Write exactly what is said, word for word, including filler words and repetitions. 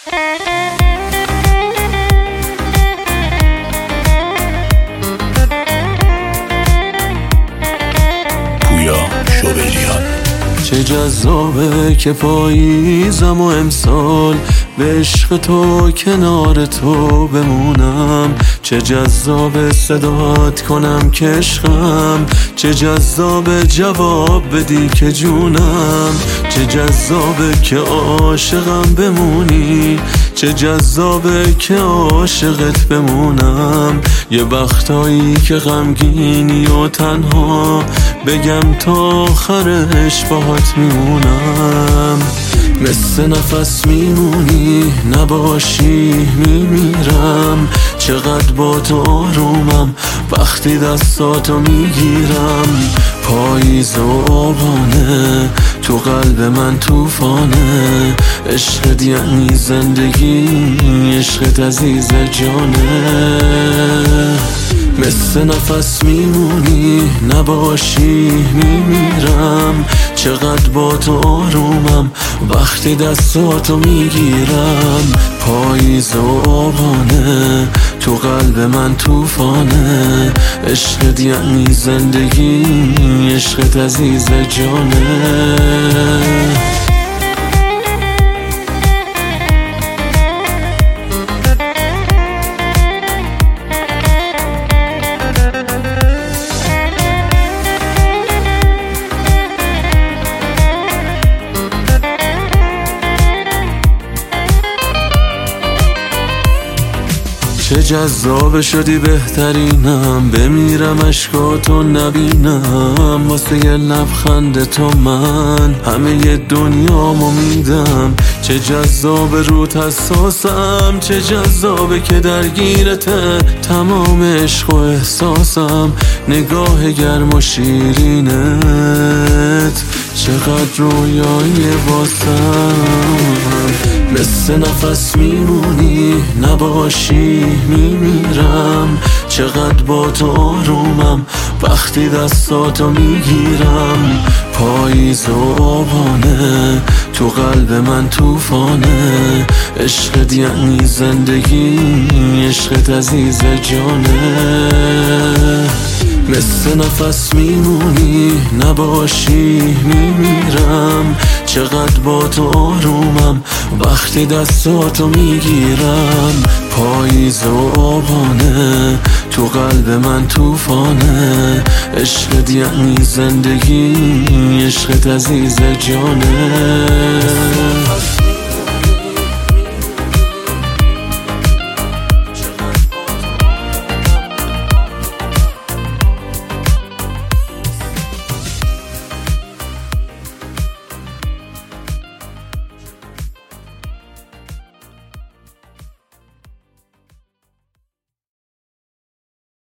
پویا شوبریان. چه جذابه که پاییزم و امسال به عشق تو کنار تو بمونم. چه جذابه صدات کنم که عشقم، چه جذابه جواب بدی که جونم. چه جذابه که عاشقم بمونی، چه جذابه که عاشقت بمونم. یه وقتایی که غمگینی و تنها بگم تا آخرش باهات میمونم. مثل نفس میمونی، نباشی میمیرم. چقدر با تو آرومم وقتی دستاتو میگیرم. پاییز و آبانه تو قلب من توفانه. عشقت یعنی زندگی، عشقت عزیز جانه. مثل نفس میمونی، نباشی میمیرم. چقدر با تو آرومم وقتی دستاتو میگیرم. پاییز و آبانه تو قلب من توفانه. عشقت یعنی زندگی، عشقت عزیز جانه. چه جذاب شدی بهترینم، بمیرم اشکاتو نبینم. واسه یه لبخند تو من همه ی دنیامو میدم. چه جذاب روت حساسم، چه جذابه که درگیرته تمام عشق و احساسم. نگاه گرم و شیرینت چقدر رویایی واسم. مثل نفس میمونی، نباشی میمیرم. چقدر با تو آرومم وقتی دستاتو میگیرم. پاییز و آبانه تو قلب من توفانه. عشقت یعنی زندگی، عشقت عزیز جانه. مثل نفس میمونی، نباشی میمیرم. چقدر با تو آرومم وقتی دستاتو میگیرم. پاییز و آبانه تو قلب من توفانه. عشقت یعنی زندگی، عشقت عزیز جانه.